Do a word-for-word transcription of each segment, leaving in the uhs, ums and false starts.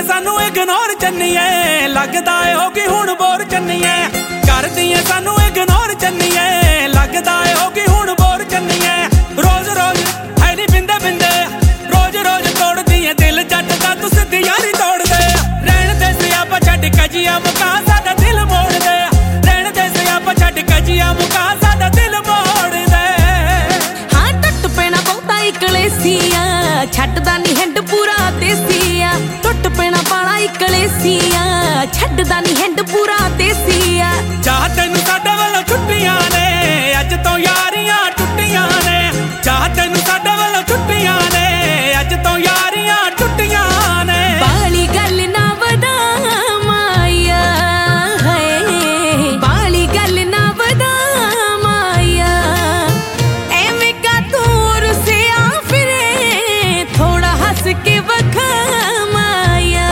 सानू इग्नोर चन्नीए लगदा ए होगी हुण बोर चन्नीए करदी ए सानू इग्नोर चन्नीए लगदा ए होगी हुण बोर चन्नीए रोज रोज है नी बिंदे बिंदे रोज रोज तोड़दी ए दिल जट दा तू सिद्धी यारी तोड़ दे रहन दे सियापा छड्ड कजिया मुका साडा दिल मोड़ दे रहन दे सियापा छड्ड कजिया मुका साडा दिल मोड़ दे हां टुट पैना बहुता ही कलेसिया छड्डदा नी हिंड पूरा देसिया टुट पैना पाला ही कलेसिया छड्डदा नी हिंड पूरा देसिया चाह तैनू साडे वालों छुट्टियां ने अज तो यारियां टुट्टियां ने चाह तैनू साडे वालों छुट्टियां ने अज तो यारियां टुट्टियां ने बाली गल ना वदा माया है बाली गल ना वदा माया एवें का दूर से आ फिरे थोड़ा हंस के वखा माया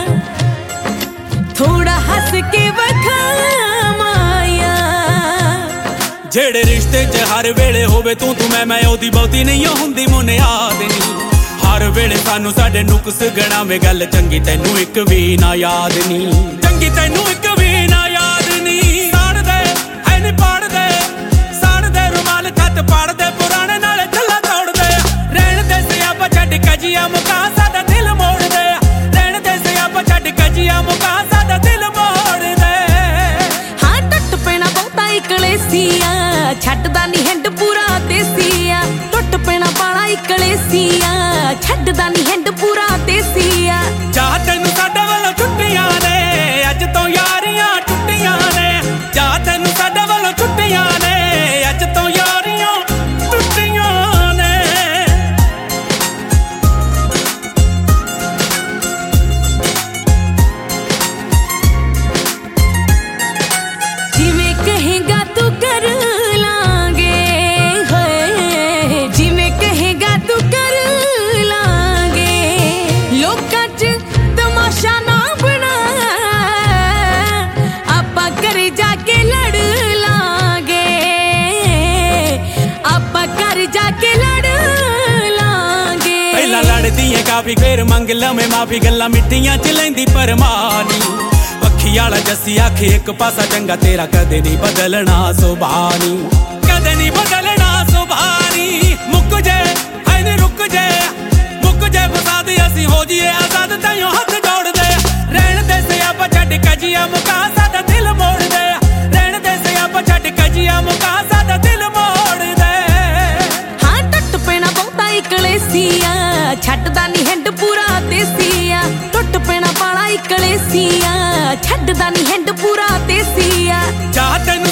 थोड़ा हंस के वखा माया जेड़े रिश्ते च हर वेले होवे तू तू मैं मैं ओदी बहुती नहीं हुंदी मुनियाद नी हर वेले सानू साडे नुक्स गणावे गल चंगी तैनू इक भी ना याद नी चंगी तैनू इक भी ना याद नी साड़ दे है नी पाड़ दे साड़ दे रुमाल खत पाड़ दे पुराने नाले थल्ला तोड़ दे रहन दे सियापा छड्ड कजिया मुका साडा दिल मोड़ दे रहन दे सियापा छड्ड कजिया मुका साडा दिल मोड़ दे हां टुट पैना बहुता ही कलेसिया छड्डदा नी हिंड पूरा देसिया टुट पैना पाला ही कलेसिया छड्डदा नी हिंड पूरा देसिया चाह तैनू साडे वालों छुट्टियां ने अज तो यारियां टुट्टियां ने चाह तैनू साडे वालों छुट्टियां ने अज तो यारियां टुट्टियां ने जिवें कहेगा तू कर लांगे होए जिवें कहेगा तू कर लांगे लोकां च तमाशा ना बना आपां घरे जाके लड़ लांगे आपां घर जाके लड़ लांगे पहला लड़दी है काफी फिर मंग लवें माफी गल्लां मिट्टियां च लैंदी परमानी पखी आला जस्सी आखे एक पासा चंगा तेरा कदे नहीं बदलना सुभानी कदे नहीं बदलना सुभानी मुक जे है नी रुक जे मुक जे फसाद असी हो जिए आजाद ताइयों हाथ जोड़ दे रहन दे सियापा छड्ड कजिया मुका साडा दिल मोड़ दे रहन दे सियापा छड्ड कजिया मुका साडा दिल मोड़ दे हां टुट पैना बहुता ही कलेसिया छड्डदा नी हिंड पूरा देसिया टुट पैना पाला ही कलेसिया छड्डदा नी हिंड पूरा देसिया चाह तैनू